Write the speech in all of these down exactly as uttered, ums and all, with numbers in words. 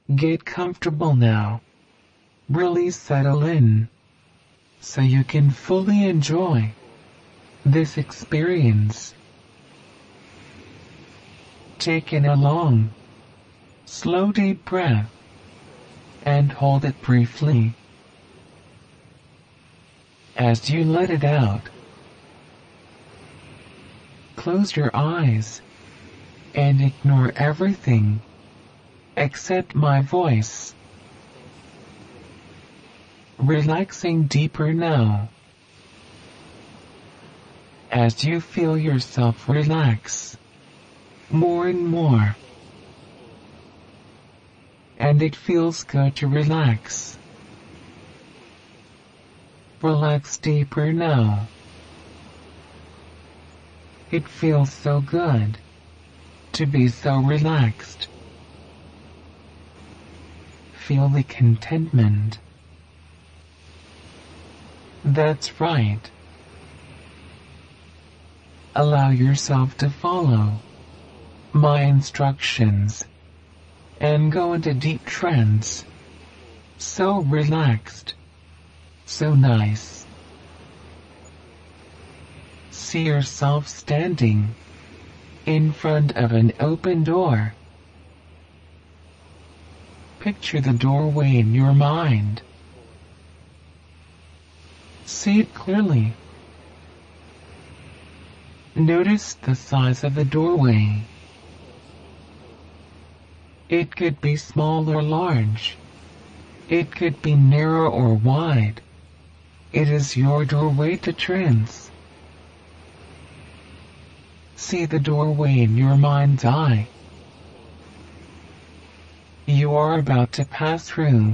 Get comfortable now. Really settle in, so you can fully enjoy this experience. Take in a long, slow deep breath, and hold it briefly. As you let it out, close your eyes and ignore everything except my voice. Relaxing deeper now. As you feel yourself relax more and more, and it feels good to relax. Relax deeper now. It feels so good to be so relaxed. Feel the contentment. That's right. Allow yourself to follow my instructions and go into deep trance. So relaxed. So nice. See yourself standing in front of an open door. Picture the doorway in your mind. See it clearly. Notice the size of the doorway. It could be small or large. It could be narrow or wide. It is your doorway to trance. See the doorway in your mind's eye. You are about to pass through.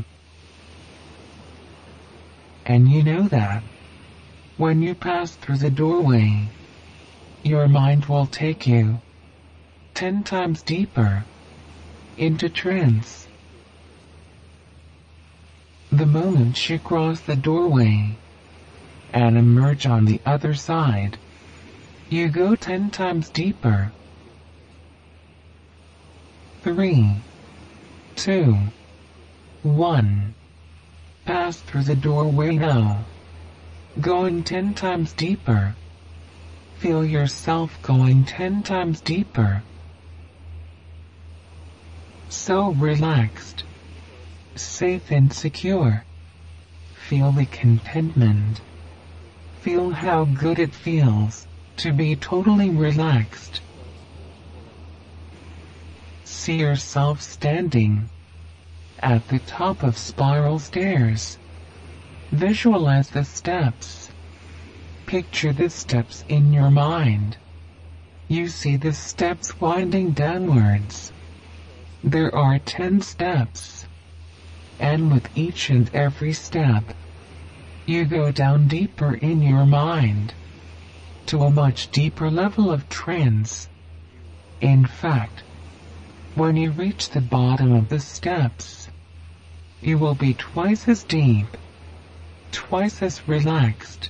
And you know that when you pass through the doorway, your mind will take you ten times deeper into trance. The moment you cross the doorway and emerge on the other side, you go ten times deeper. Three, two, one. Pass through the doorway now, going ten times deeper. Feel yourself going ten times deeper. So relaxed, safe and secure. Feel the contentment. Feel how good it feels to be totally relaxed. See yourself standing at the top of spiral stairs. Visualize the steps. Picture the steps in your mind. You see the steps winding downwards. There are ten steps, and with each and every step, you go down deeper in your mind, to a much deeper level of trance. In fact, when you reach the bottom of the steps, you will be twice as deep, twice as relaxed.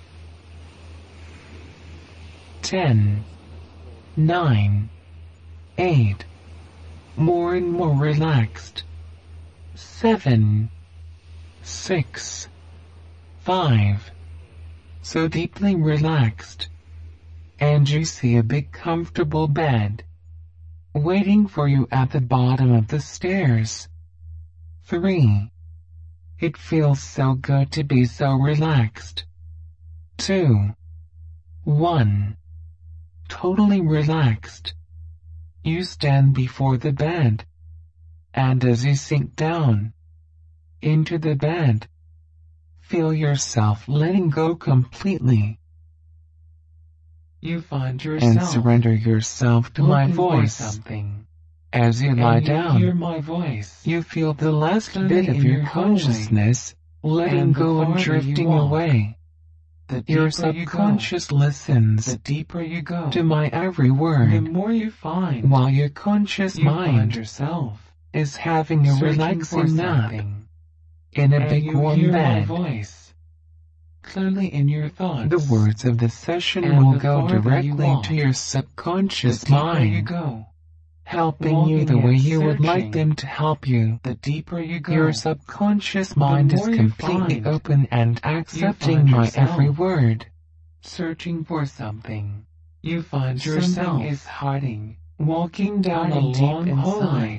Ten, nine, eight, more and more relaxed. Seven, six, five, so deeply relaxed. And you see a big comfortable bed waiting for you at the bottom of the stairs. Three, it feels so good to be so relaxed. Two, one, totally relaxed. You stand before the bed, and as you sink down into the bed, feel yourself letting go completely. You find yourself and surrender yourself to my voice. Something. As you lie you down, hear my voice. You feel the last bit of your consciousness letting go and drifting away. Your subconscious you listens the deeper you go to my every word, the more you find, while your conscious you mind yourself is having a relaxing nap in a and big warm bed. Voice clearly in your thoughts. The words of the session and will go directly walk, to your subconscious mind. You go, helping you the way you would like them to help you. The deeper you go, your subconscious mind is completely open and accepting my every word. Searching for something, you find yourself is hiding, walking down a long hallway,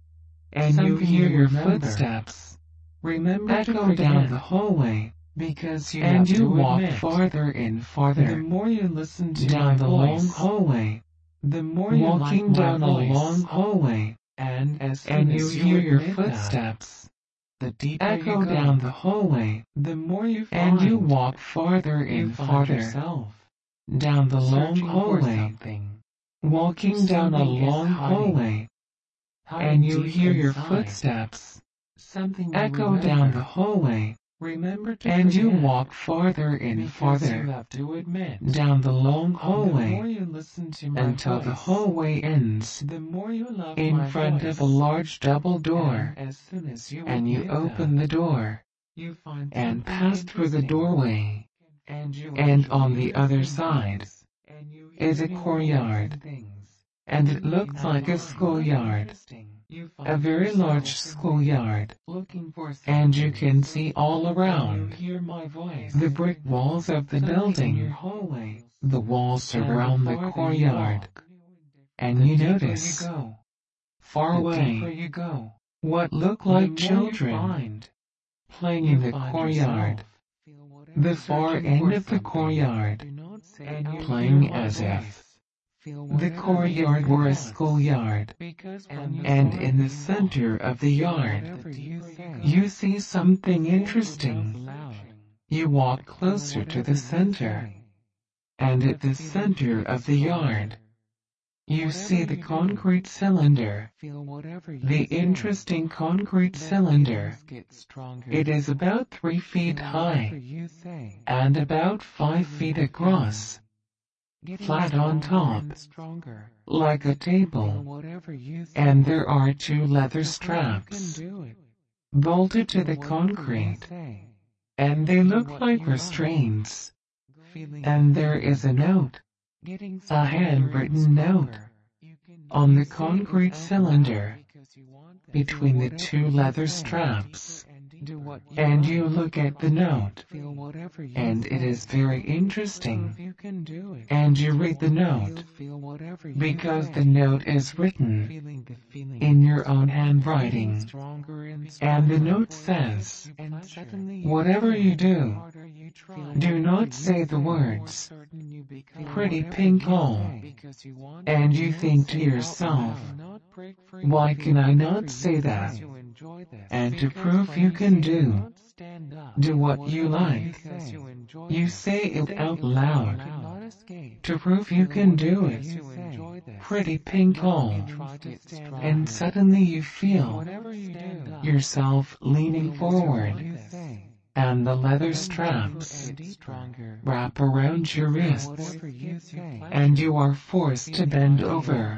and you hear your footsteps. Remember echo down the hallway, because you and have you to walk admit, farther and farther. The more you listen to down my the voice, long hallway, the more you walking like down my a voice. long hallway, and as soon and you as hear your admit footsteps. That, the deeper echo you go, down the hallway, the more you find, and you walk farther and you find farther yourself down the long searching hallway, for something. walking down a Something is long hiding, hallway, hiding and you deep hear your inside. footsteps Something you echo remember. down the hallway, Remember to and you forget, walk farther and because farther you have to admit, down the long the hallway more you listen to my until voice, the hallway ends the more you love in my front voice. of a large double door, and as soon as you and you admit open that, the door you find and something pass through the interesting. doorway, and, you and hear on the other interesting side things, and you is hear a new courtyard, things. and it looks And like a find schoolyard, interesting. You a find very yourself large schoolyard, looking for and you something. can see all And around you hear my voice. the brick walls of the Something in your building. hallway. The walls And surround the farther you courtyard, walk, and the you deeper notice, you go, far the away, deeper you go, what look the like more children you find, playing you in the find courtyard, yourself the far searching end for of the something. courtyard, Do not say and out playing loud my as voice. if Feel the whatever courtyard you were a want. schoolyard, Because when and, you and find in the you center of the yard, whatever you say, you see something say it out interesting. loud. You walk Feel closer to whatever the you center, say. and at the That feeling center gets of the stronger. yard, you Whatever see you the do, concrete cylinder, feel whatever you the say. interesting concrete That cylinder. feelings get stronger. It is about three feet Feel whatever high, you say. and about five feet across, Getting flat on stronger top, and stronger. like a Feel table, whatever you say. and there are two leather To prove you can straps do it. bolted to Feel the whatever you concrete, say. and they Feel look what like you like. restraints, Feeling and the there is a feelings. note, Getting a stronger and handwritten note, stronger. You can on you the say it concrete out cylinder, loud because you want that. between the Feel two whatever you leather say. straps, Do what you and like. you look at the note, Feel whatever you and say. it is very Prove interesting, you can do it. and you read the Feel, note, feel whatever you because say. the note is written Feeling the feeling. in your own Getting handwriting, stronger and and stronger. the note says, And suddenly you whatever feel you the do, harder you try. do Whatever not you say the say, more words, certain you become. pretty Whatever pink you hole, say, because you want and to you not think to say out yourself, loud. Not break free. why Feel can I whatever not you say that? say. You enjoy this. And to Because prove when you you can say do, not stand up, do what whatever you like, because you enjoy you this. say it Say out it loud, cannot escape. to prove you Feel can do whatever it, you enjoy this. pretty pink Your hole, feelings get stronger. and suddenly you feel Whatever you do, yourself leaning feel whatever forward, you say. and the leather Then straps get stronger. wrap around your Feel wrists, whatever you say. and you are forced to bend over,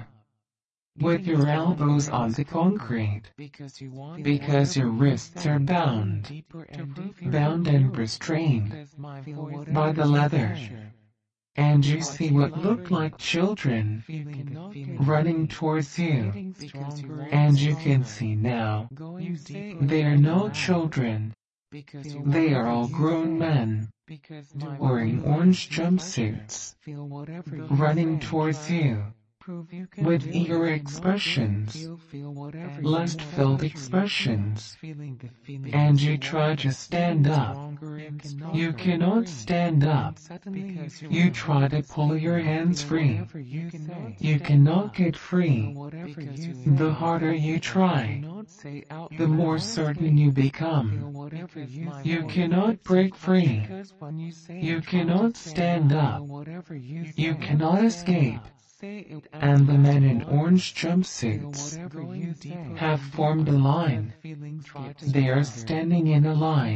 with Getting your stronger elbows and on the stronger. concrete, Because you want because your whatever you wrists say. are bound, Deeper and deeper. bound and restrained Because my voice by the is leather, pressure. and you see what look like children Feeling the feeling. running towards you, Getting stronger and you can stronger. see now, Going deeper they are and no loud. children, Because you they whatever are all you grown say. men, Because my wearing voice orange is pressure. jumpsuits, Feel whatever you running say. towards you, Prove you can with do eager it. expressions, Feel, feel whatever lust-filled you expressions, feeling the feeling. and you try to stand up. You cannot stand up. You try to pull your hands free. You cannot get free. The harder you try, the more certain you become. You cannot break free. You cannot stand up. You cannot escape. And the men in orange jumpsuits have formed a line. They are standing in a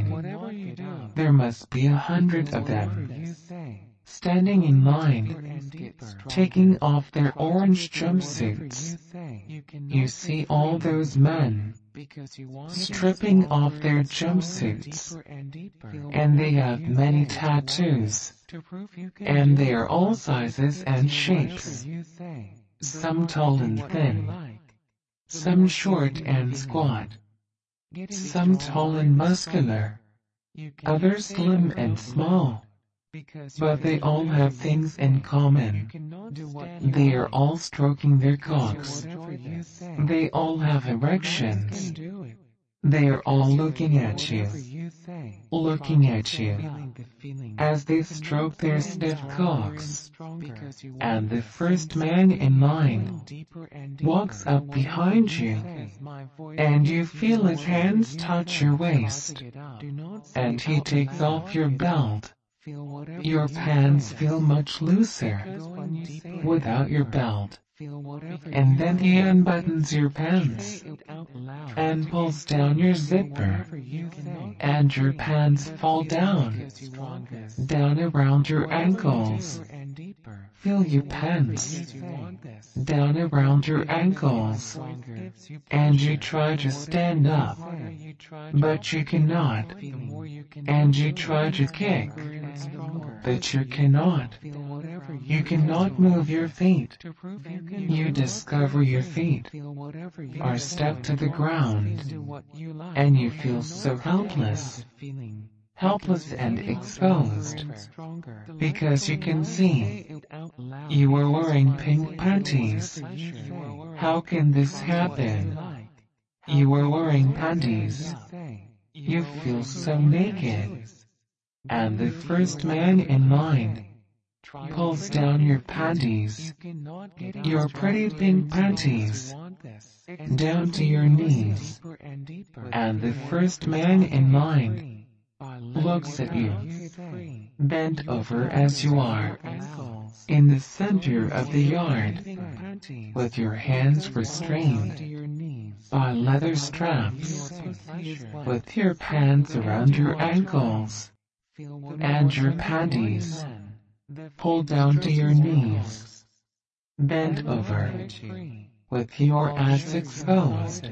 line. There must be a hundred of them, standing in line, taking off their orange jumpsuits. You see all those men stripping off their jumpsuits, and they have many tattoos, and they are all sizes and shapes. some tall and thin, some short and squat, some tall and muscular, others slim and small. But they all have things in common. They are all stroking their cocks. They all have erections. They are all looking at you, looking at you, as they stroke their stiff cocks. And the first man in line walks up behind you, and you feel his hands touch your waist, and he takes off your belt. Your pants feel much looser without your belt. And then he unbuttons your pants and pulls down your zipper, and your pants fall down, down around your ankles. Feel your pants down around your ankles, and you try to stand up, but you cannot, and you try to kick, but you cannot. You cannot move your feet. You discover your feet are stuck to the ground, and you feel so helpless, helpless and exposed, because you can see you are wearing pink panties. How can this happen? You are wearing panties. You feel so naked. And the first man in line pulls down your panties, your pretty pink panties, down to your knees. And the first man in line looks at you, bent over as you are, in the center of the yard, with your hands restrained by leather straps, with your pants around your ankles, and your panties pulled down to your knees, bent over, with your ass exposed,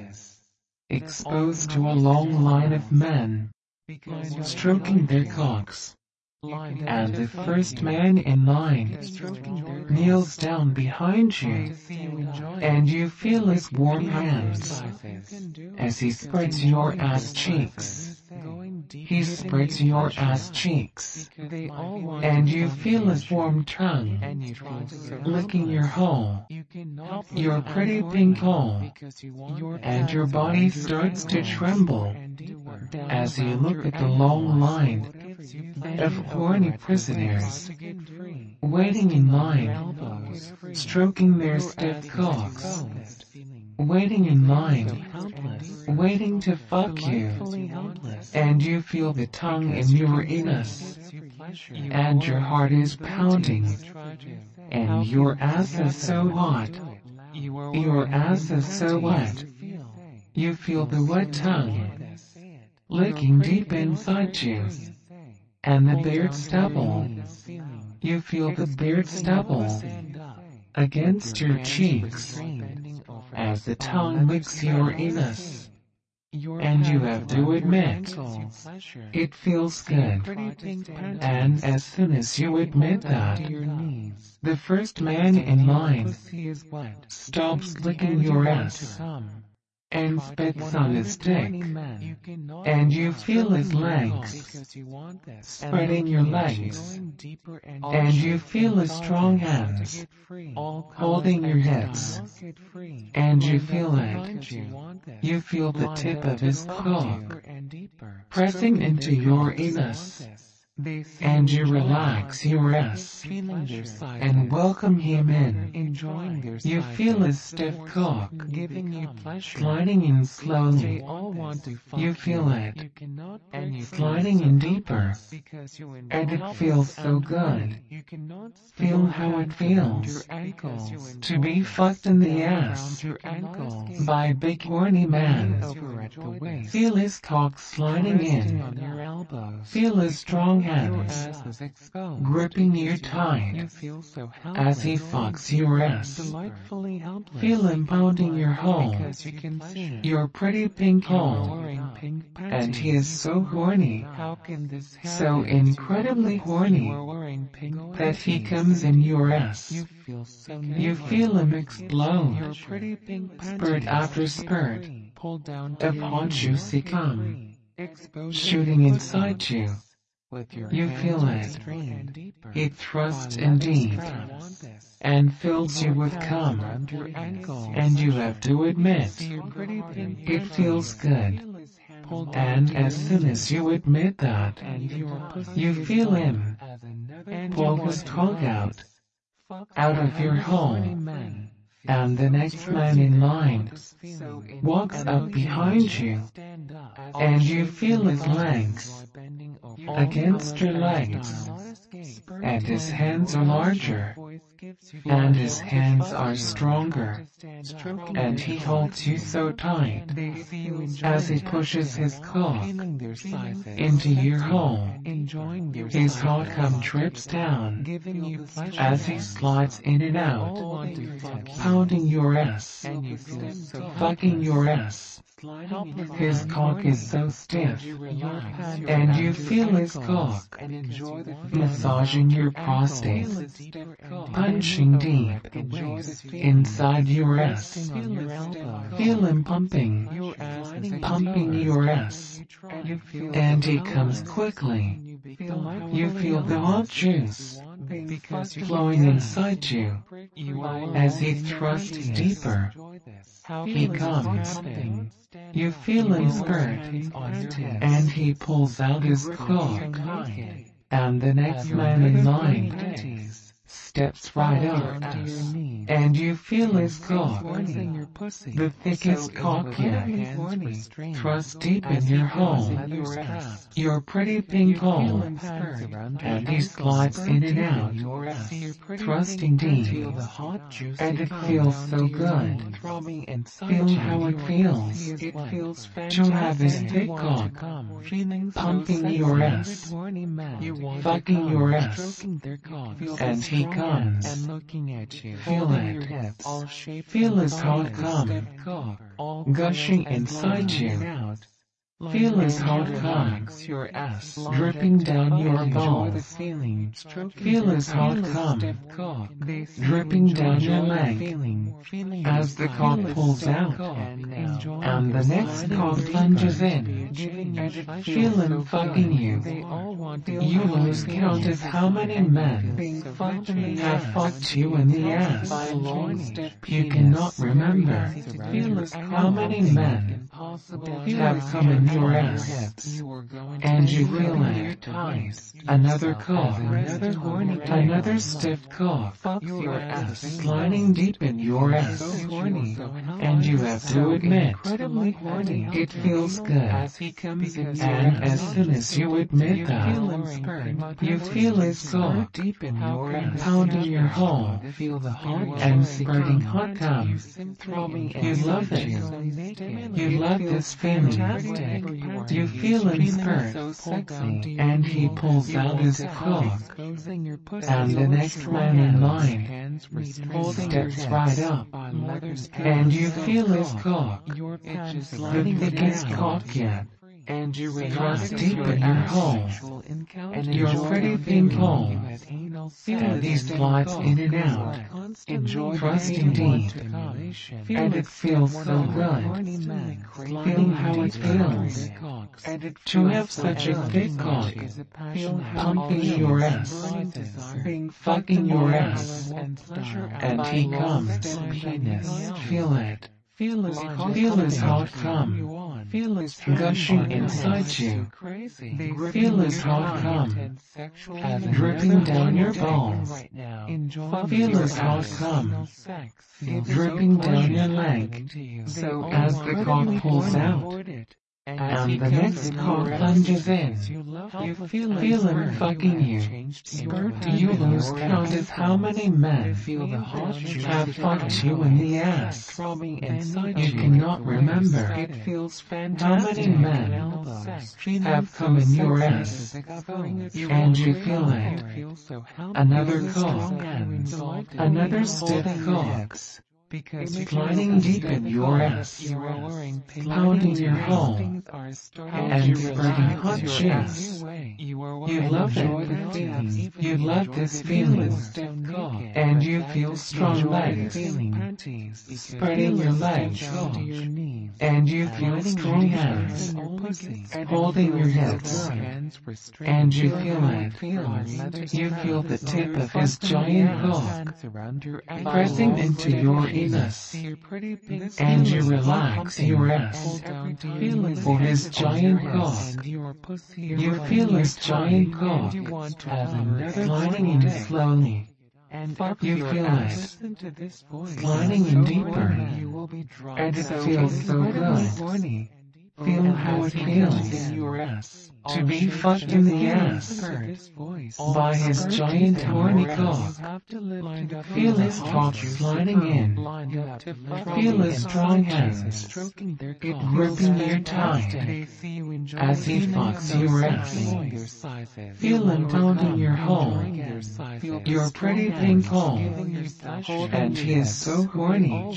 exposed to a long line of men, stroking their cocks. And the first man in line kneels down behind you, and you feel his warm hands as he spreads your ass cheeks. He spreads your ass cheeks, and you feel his warm tongue licking your hole, your pretty pink hole, and your body starts to tremble as you look at the long line of horny prisoners waiting in line, stroking their stiff cocks, waiting in line, waiting to fuck you, and you feel the tongue in your anus, and your heart is pounding, and your ass is so hot, your ass is so wet, you feel the wet tongue licking deep inside you, and the beard stubble, you feel the beard stubble against your cheeks, as the tongue licks your anus, and you have to admit, it feels good, and as soon as you admit that, the first man in line stops licking your ass, and spits on his dick, and you feel his legs, spreading your legs, and you feel his strong hands, holding your hips, and you feel it, you feel the tip of his cock, pressing into your anus, and you relax your ass, and welcome him in. You feel his stiff cock, sliding in slowly. You feel it, sliding in deeper, and it feels so good. Feel how it feels to be fucked in the ass by a big horny man. Feel his cock sliding in. Feel his strong hands gripping you tight as he fucks your ass. Feel him pounding your hole, your pretty pink hole, and he is so horny, so incredibly horny, that he comes in your ass. You feel him explode, spurt after spurt, of hot juicy cum, shooting inside you. You feel it. It thrusts in deep, and fills you with cum, and you have to admit, it feels good. And as soon as you admit that, you feel him pull his cock out, out of your hole, and the next man in line walks up behind you, and you feel his legs against your legs, and his hands are larger, and his hands are stronger, and he holds you so tight as he pushes his cock into your hole. His hot cum drips down as he slides in and out, pounding your ass, fucking your ass. His cock is so stiff, and you feel his cock massaging your prostate, punching deep inside your ass. Feel him pumping, pumping your ass, and he comes quickly. You feel the hot juice flowing inside you as he thrusts deeper. He comes. You feel him spurt, and he pulls out his cock, and the next man in line steps right up, and you feel his cock, the thickest cock yet, thrust deep in your hole, your pretty pink hole, and he slides in and out, thrusting deep, and it feels so good. Feel how it feels to have his thick cock pumping your ass, fucking your ass, and he comes. Feel it. Feel his hot cum gushing inside you. Feel his hot cum dripping down your balls. Feel his hot cum dripping down your leg as the cock pulls out, and the next cock plunges in. Feel him fucking you. You lose count of how many men have fucked you in the ass. You cannot remember how many men have come in your ass, and you feel it. Another cock, another stiff cock, sliding deep in your ass, and you have to admit, it feels good. And as soon as you admit that, you feel his cock pounding your hole, and spurting hot cum. You love it. You love this feeling. You feel him spurt, and he pulls out his cock, and the next man in line steps right up, and you feel his cock, the thickest cock yet, and you thrust deep in your hole, your pretty pink hole, and he slides in and out, thrusting deep, and it feels so good. Feel how it feels to have such a thick cock pumping your ass, fucking your ass, and he comes. Feel it. Feel his hot cum gushing inside you. Feel his hot cum dripping down your balls. Feel his hot cum dripping down your leg as the cock pulls out, and the next cock plunges in. You feel him fucking you. You lose count of how many men have fucked you in the ass. You cannot remember how many men have come in your ass, and you feel it. Another cock, another stiff cock, Because you sliding deep in your ass, you are wearing pounding your home, and spreading hot cheeks. You love it, feeling. You love this feeling, and you feel strong legs, spreading your legs, and you feel strong hands, holding your hips, and you feel it. You feel the tip of his giant cock pressing into your anus, and you relax your ass for his giant cock. You feel his giant cock sliding in slowly. You feel it sliding in deeper, and it feels so good. Feel how it feels to be fucked in the ass by his giant horny cock. Feel his cock sliding in. Feel his strong hands gripping your thigh as he fucks your ass. Feel him pounding your hole, your pretty pink hole, and he is so horny,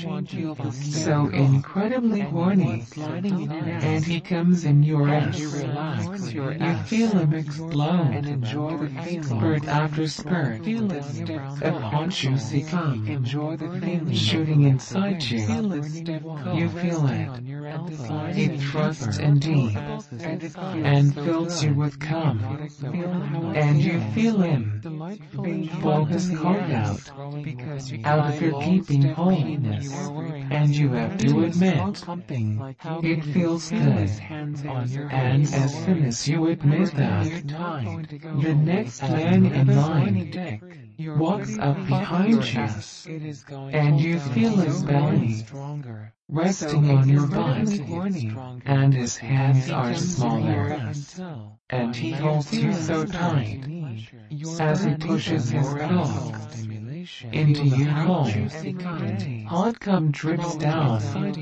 so incredibly horny, and he comes in your ass. You feel him explode, and enjoy the feeling. Spurt after spurt of hot juicy cum shooting inside you. You feel it. He thrusts in deep and fills you with cum, and you feel him blow his cock out, out of your gaping hole, and you have to admit, it feels good. And as soon as you admit that, the next man in line walks up behind you, and you feel his belly resting on your butt, and his hands are smaller, and he holds you so tight as he pushes his cock into your hole. Hot cum drips down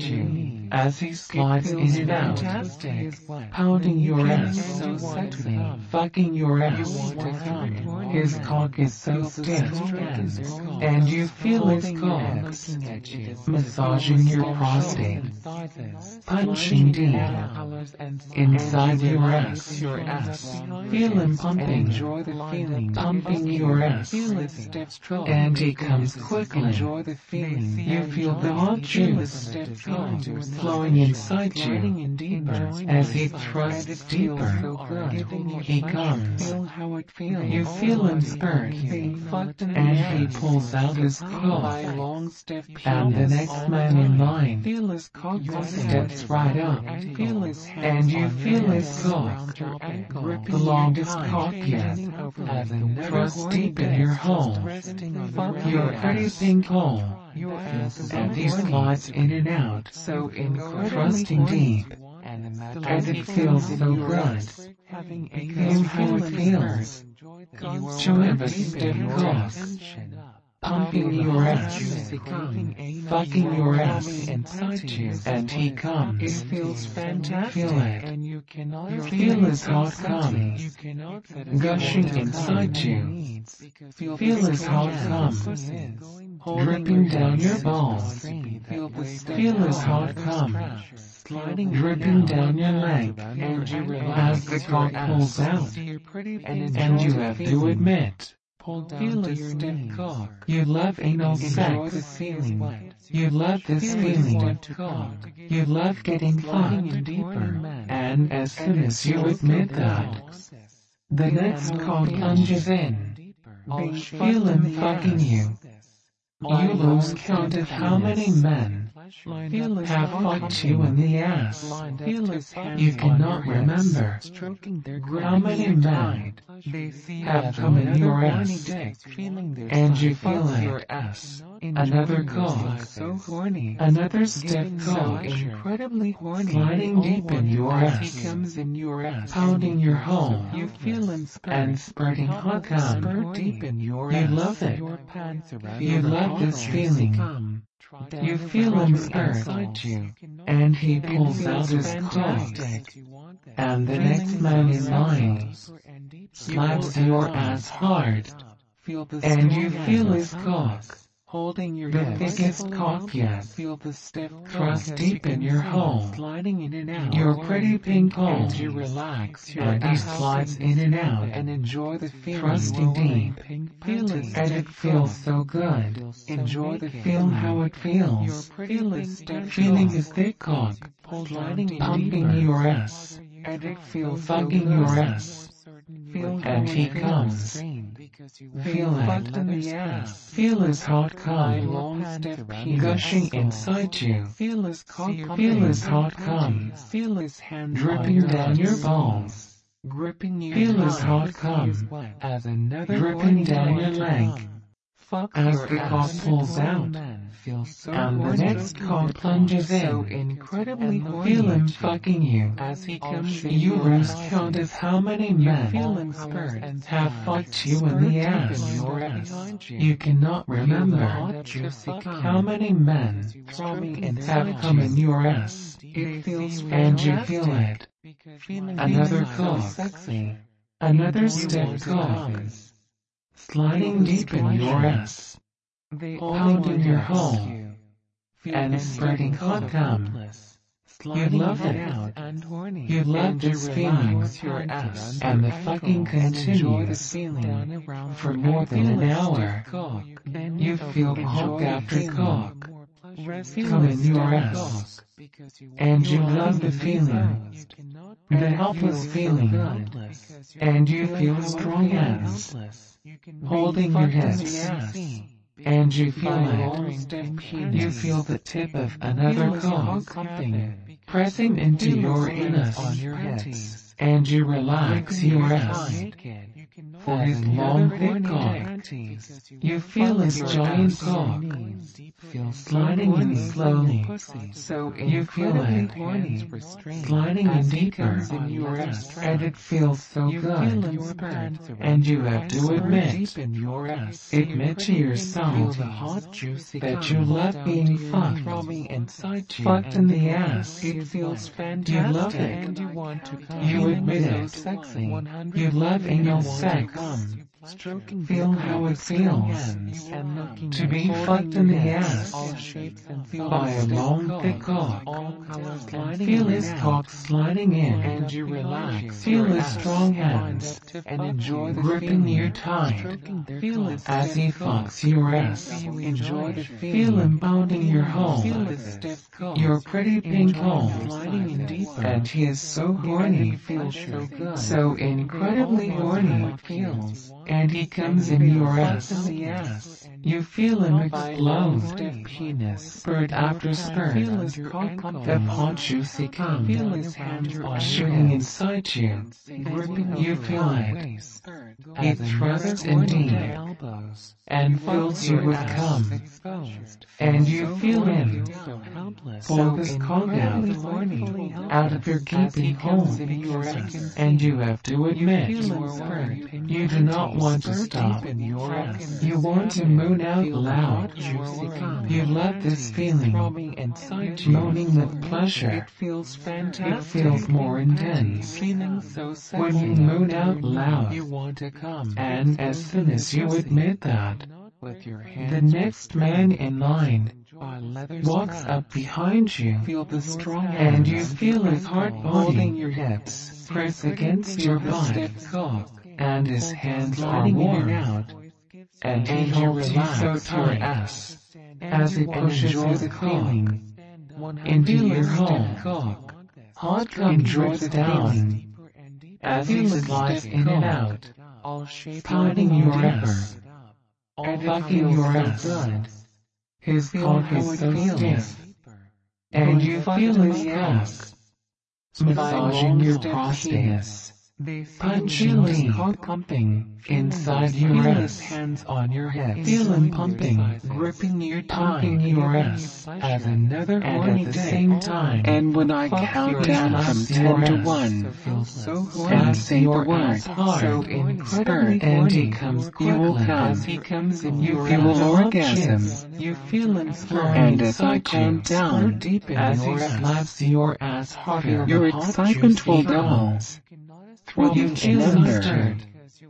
as he slides in and out, pounding your ass, fucking your ass. His cock is so stiff, and you feel his cock massaging your prostate, punching deep inside your ass. Feel him pumping, pumping your ass, and he comes quickly. You feel the hot juice flowing inside you as he thrusts deeper. He comes. You feel him spurt, and he pulls out his cock, and the next man in line steps right up, and you feel his cock, the longest cock yet, thrust deep in your hole, your pretty pink hole, and he slides in and out, so thrusting deep, and it feels so good. Feel how it feels to have a stiff cock pumping your ass, fucking your ass inside you, and he comes. It feels fantastic. Feel it. Feel his hot cum gushing inside you. Feel his hot cum dripping down your balls. Feel his hot cum dripping down your leg as the cock pulls out, and you have to admit, feel his stiff cock. You love anal sex. You love this feeling. You love getting fucked. And as soon as you admit that, the next cock plunges in. Feel him fucking you. You lose count of how many men have fucked you in the ass. You cannot remember how many men have come in your ass, and you feel it. Another cock, another stiff cock, sliding deep in your ass, pounding your hole, and spreading hot cum. You love it. You love this feeling. You feel him spurt, and he pulls out his cock, and the next man in line slaps your ass hard, and you feel his cock holding your The hips. thickest cock yet. Feel the stiff Thrust cock deep in your hole. sliding in and out. Your pretty pink hole. And you relax your And he ass slides in and out. and enjoy the feeling. Thrusting deep. Feel it. And it feels so good. Enjoy the Feel feeling. how it feels. Feel the stiff Feeling cock. his thick cock. Sliding Pumping deeper. your ass. And it feels Fucking so your good. ass. Feel And how he it comes. feels. Feel it. Fucked in the ass. Feel his hot My cum. long stiff penis. Gushing inside you. Feel his cock Feel his pumping. hot cum. Feel his hand Dripping down your balls. gripping your Feel his thighs. hot cum. As another Dripping horny down your man leg. come. Fuck As your the ass. cock pulls out. Feel so And the horny. next cock plunges So in. incredibly And horny. feel him fucking you. As he comes in You your lose ass. count of how many You feel men him spurt and have fucked you in the ass. your ass. You cannot remember hot, juicy cum. how many men Throbbing and have come in your ass. It feels And you feel fantastic. it. Feeling Another so cock. sexy. Another You stiff want to cock. come. Sliding deep in your ass. They Pounding your hole. Feel And the spreading cock hot cum. sliding love in it. and out and horny. You love And you this relax feeling. your ass And the under fucking control. And enjoy the continues feeling down for around more than feel an a hour. stiff cock. Then You feel enjoy cock the after feeling. cock. Rest Come a in your stiff ass. cock. And you Your love the eyes feeling. closed. The And helpless feel feeling. helpless. And you feel how strong it hands. feels. Holding Being your fucked in the hips. ass. And you feel By it. long stiff penis. You feel the tip of another Feel his cock cock pumping. pressing into Feel your his hands anus. on your hips. And you relax Gripping your your ass. thigh. For As his another long thick horny cock. panties. You feel his Fuck giant your ass. cock Feel sliding in slowly. So You feel incredibly it. horny. Sliding in As he deeper. comes in your ass. And it feels so You feel him good. spurt. And you have to Spurt admit, deep in your ass. admit to Feel yourself the hot, juicy that cum you love down being to your fucked. throbbing inside you. Fucked in the ass. It feels You fantastic. love it. And you want to come. You admit so it. sexy. You love anal You want to sex. come. Stroking Feel the how it cock's strong feels hands and looking to and be holding fucked in the your ass hips, all shapes and feels by a stiff long thick cock. all colors sliding Feel in his and out. cock sliding in. And you relax Feel your his ass strong hands and enjoy the gripping feeling. your thigh Stroking their Feel his as he stiff cock. fucks your ass. You enjoy the feeling. Feel him pounding your hole. Feel the stiff cock. Your pretty pink Enjoy hole. sliding in deeper. And he is so horny. Feels so good. So incredibly horny. Feels. And he comes in your ass. In the ass. You feel him By long explode. stiff penis. Spurt after spurt Feel his cock of hot juicy cum Feel his hands on shooting your inside you. gripping You over feel your it. waist. He As thrusts another in horny deep elbows. and fills you with Ass cum. exposed. And you So feel horny, him so helpless, pull so this cock out incredibly horny out of your as he gaping hole. comes in your ass. And you have to admit, You feel him spurt. you do not want to Spurt stop. deep in your ass. You want to moan out Feel the loud. hot, juicy cum. You love this feeling, Throbbing inside you. moaning with pleasure. It feels fantastic. It feels more intense. Feeling so sexy. When you moan out loud. You want to come. And as soon as you admit that, With your hands the next man in line by leather walks straps. up behind you, Feel the strong and you hands feel his hard holding body your hips. press against Feel your the butt, stiff cock. and his hands are Sliding in warm, and out. and he And you holds you relax so your tight ass. as he And pushes enjoy his the cock feeling. into Feel your his stiff hole. cock. Hot cum Enjoy drips the down feeling. as Feel he his slides stiff in and cock. out, All shaped pounding like your deeper. ass, All and it fucking feels your so ass. good. His Feel cock how is it so feels. stiff, and you Fucked feel in his the cock ass. massaging your By long prostate, stiff They punching feel his deep cock pumping inside your Feel ass. his hands on your hips. Feel him pumping, gripping your pumping thigh, your giving ass, you as pleasure. another And horny at the dick. same time, And when I fuck count your down ass from from ten to ten to one, one, feel so and horny. say the Your word ass hard, so incredibly and horny. he comes You will quickly. come as he comes in You your feel ass. orgasm. You feel him flowing And as I inside count you, down, deep in as he your ass. slaps your ass harder, Your the hot, excitement juicy will cum double. will You you feel feel under. mustard,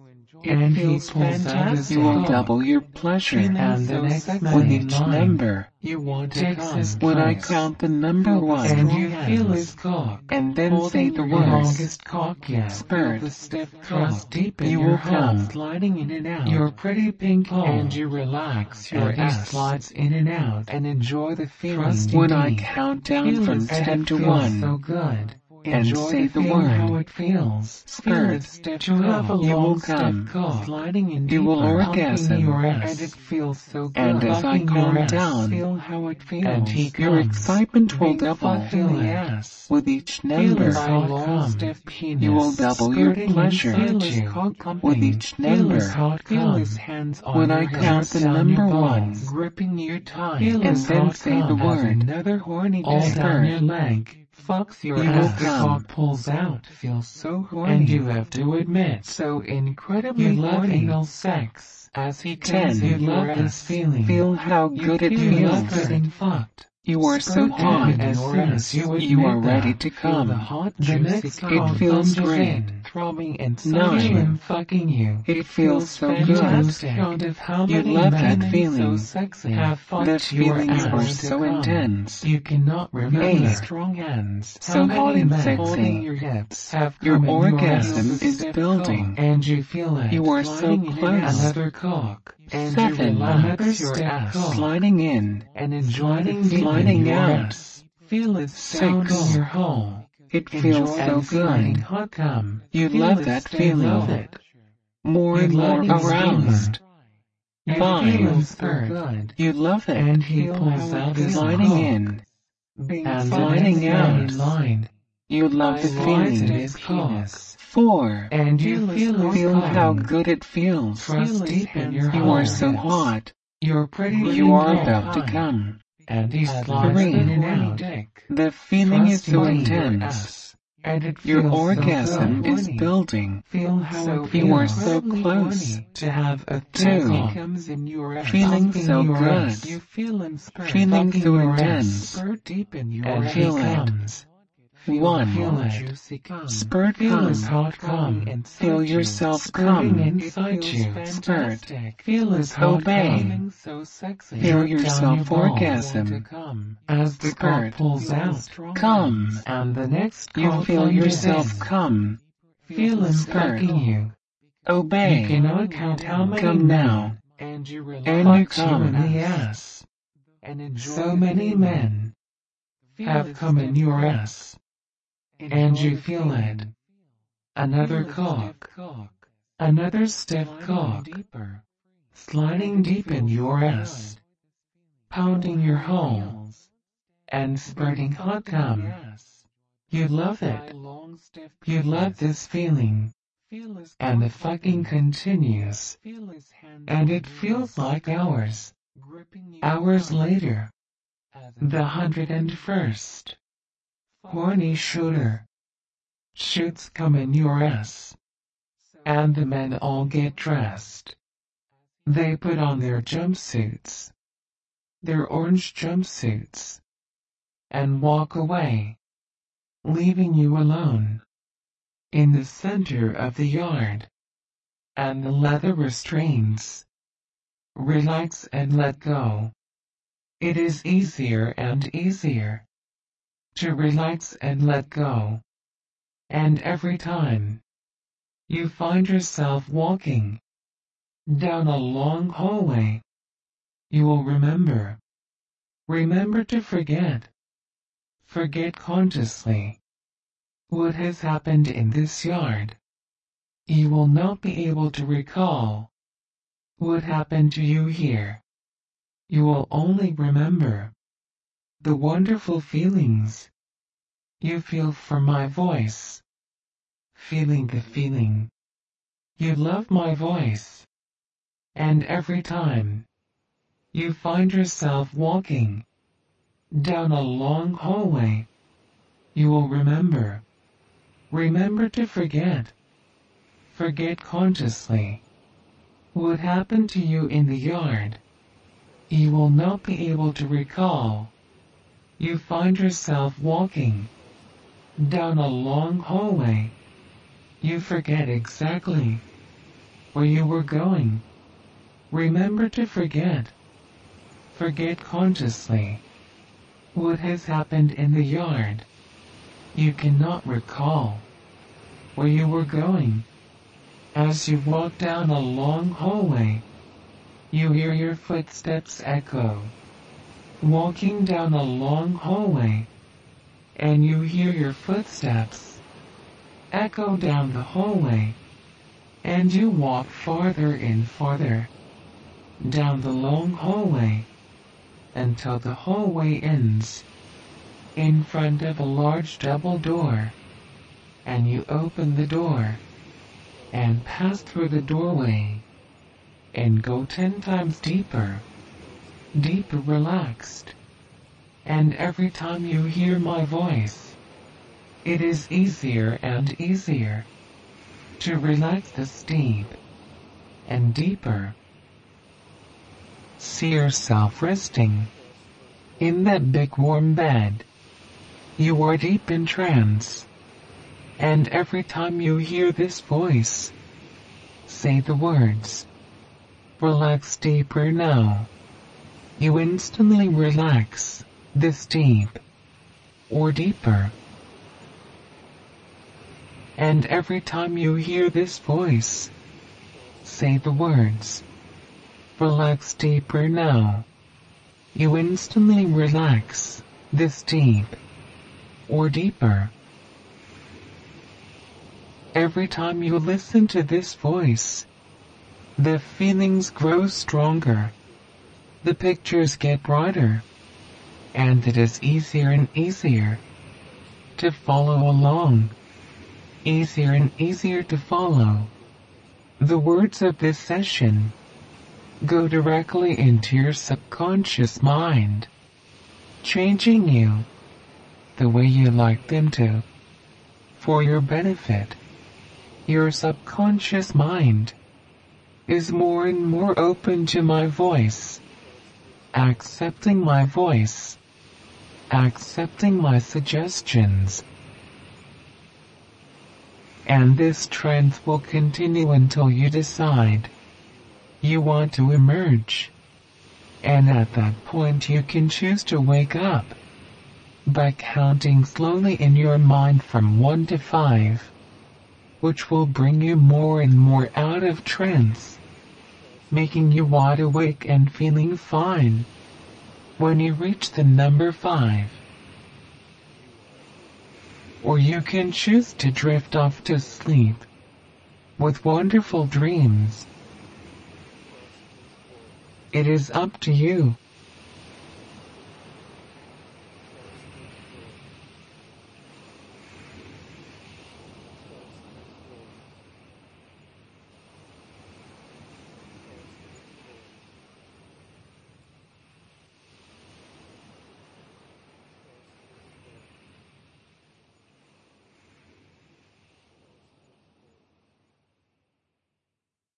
and he feels pulls out his fantastic. You will cock. double your pleasure And the so next sexy. man With in each line, number, you want to takes come. his when I place. count the number one, and strong you feel hands, his cock, and then say the the words, longest cock yet. spurt, Feel the stiff thrust cock deep in you your will hole, come, sliding in and out, your pretty pink hole, and you relax your and he ass, slides in and out, and enjoy the feeling. Thrusty When I deep. count down Feel from it, and ten it to feels one, so good. and Enjoy say the the feel word, how it feels. Feel spurt, it stiff to have a cock. You will long come, stiff cock, sliding in you deeper, will orgasm, orgasm your ass, and it feels so good. and as I Fucking your calm ass. down, Feel how it feels. and he Your comes, excitement will being double fucked in in the the ass. With each Feel number, his by hot long cum. stiff penis, you will double your Spurting pleasure. inside Feel his you. cock clumping. With each Feel number, his hot feel cum. his hands on When your I hips, count the down your number one, balls, gripping your tongue, Feel and his then hot say the cum. word, As another horny all dick. down your leg, fucks your You ass. will The come. cock pulls out, feels so horny, And you have to admit, so incredibly you love horny. anal sex. As he Ten, comes you in your love this ass, feeling. feel how You good it feel love feels. getting fucked. You are so Spurt hot. deep in As your soon ass, as you you admit are ready that. to Feel come, the hot, the juicy next cock it feels plunges great, in, throbbing inside Feel you. him fucking you. It feels so You good. lose count of how You many love men that feeling. so sexy The have fucked your feelings ass are to so come. intense. You cannot remember. Eight strong hands, How so many hot and men sexy. holding Your hips, have your come in your orgasm ass. is building, and you feel it. You are so sliding in and out. close. Another cock, and Seven, you relax another your step ass, sliding in, and enjoy the sliding deep sliding in your out. ass. Feel it down Six. in your hole. It feels Enjoy so the sliding good. hot cum. You Feel love it that stay feeling. love it. More You and more love his aroused. You Five. feel him So spurt. good. You love it. And he Feel pulls how out it his sliding cock. in, Being and fucked sliding in out. line. You love the Slides feeling in in his his cock. penis. Four. And you feel his Feel cock. how good it feels. Thrust deep in your You are hole. so hot. You're pretty You are pink about to hole. come. And he At slides three. in and out. The feeling is so Thrusting in your intense. ass. And it Your feels orgasm so is good. building. Feel how So it you are feels so close. to have a Two. cock. Comes in your ass. Feeling Pumping so your good. ass. You feel him spurt. Feeling Fucking so your intense. ass. Spurt deep in your And ass. he Feel it. comes. One. Feel it. Juicy cum. Spurt Feel cum. his hot cum. Inside Feel you. yourself Spurting cum. inside It feels you. fantastic. Feel his hot Obey. cum. So sexy. Feel Feel yourself your balls. orgasm. As the cock Spurt. pulls out. Come. And the next You cock feel plunges yourself in. come. Feel him Spurt. fucking you. Obey. You cannot count how many Come men now. And you relax. and you come in come. the ass. And enjoy So the many feeling. men Feel have it come in stiff your cock. ass. And Enjoy you the feel it. feeling. Another Feel the cock. stiff cock. Another stiff Sliding cock. deeper. Sliding deep in your ass. Pounding your hole. And spurting hot cum. Yes. You love By it. long stiff You love penis. this feeling. Feel his And the cock fucking continues. Feel his hands And on it your feels ass. like hours. Gripping your Hours thigh. later. As The it hundred and first. Horny shooter. Shoots come in your ass. And the men all get dressed. They put on their jumpsuits. Their orange jumpsuits. And walk away. Leaving you alone. In the center of the yard. And the leather restraints. Relax and let go. It is easier and easier to relax and let go. And every time you find yourself walking down a long hallway, you will remember. Remember to forget. Forget consciously what has happened in this yard. You will not be able to recall what happened to you here. You will only remember the wonderful feelings you feel from my voice. Feeling the feeling. You love my voice. And every time you find yourself walking down a long hallway, you will remember. Remember to forget. Forget consciously what happened to you in the yard. You will not be able to recall. You find yourself walking down a long hallway. You forget exactly where you were going. Remember to forget. Forget consciously what has happened in the yard. You cannot recall where you were going. As you walk down a long hallway, you hear your footsteps echo. Walking down a long hallway, and you hear your footsteps echo down the hallway, and you walk farther and farther down the long hallway until the hallway ends in front of a large double door, and you open the door and pass through the doorway and go ten times deeper, deeper relaxed. And every time you hear my voice, it is easier and easier to relax this deep and deeper. See yourself resting in that big warm bed. You are deep in trance. And every time you hear this voice, say the words, "Relax deeper now." You instantly relax this deep or deeper. And every time you hear this voice, say the words, "Relax deeper now." You instantly relax this deep or deeper. Every time you listen to this voice, the feelings grow stronger, the pictures get brighter, and it is easier and easier to follow along, easier and easier to follow. The words of this session go directly into your subconscious mind, changing you the way you like them to, for your benefit. Your subconscious mind is more and more open to my voice, accepting my voice, accepting my suggestions. And this trend will continue until you decide you want to emerge. And at that point you can choose to wake up by counting slowly in your mind from one to five. Which will bring you more and more out of trance, making you wide awake and feeling fine when you reach the number five. Or you can choose to drift off to sleep with wonderful dreams. It is up to you.